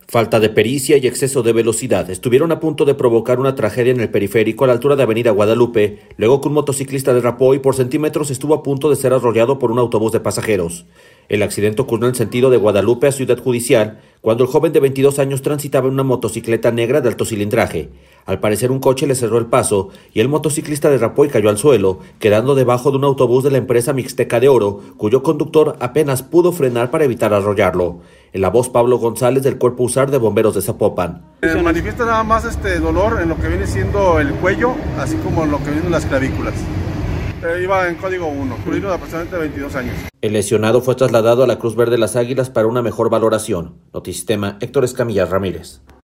Falta de pericia y exceso de velocidad estuvieron a punto de provocar una tragedia en el periférico a la altura de Avenida Guadalupe, luego que un motociclista derrapó y por centímetros estuvo a punto de ser arrollado por un autobús de pasajeros. El accidente ocurrió en el sentido de Guadalupe a Ciudad Judicial, cuando el joven de 22 años transitaba en una motocicleta negra de alto cilindraje. Al parecer un coche le cerró el paso y el motociclista derrapó y cayó al suelo, quedando debajo de un autobús de la empresa Mixteca de Oro, cuyo conductor apenas pudo frenar para evitar arrollarlo. En la voz Pablo González del Cuerpo USAR de Bomberos de Zapopan. Manifiesta nada más dolor en lo que viene siendo el cuello, así como en lo que vienen las clavículas. Iba en código 1, ocurrido de aproximadamente 22 años. El lesionado fue trasladado a la Cruz Verde Las Águilas para una mejor valoración. Notisistema, Héctor Escamilla Ramírez.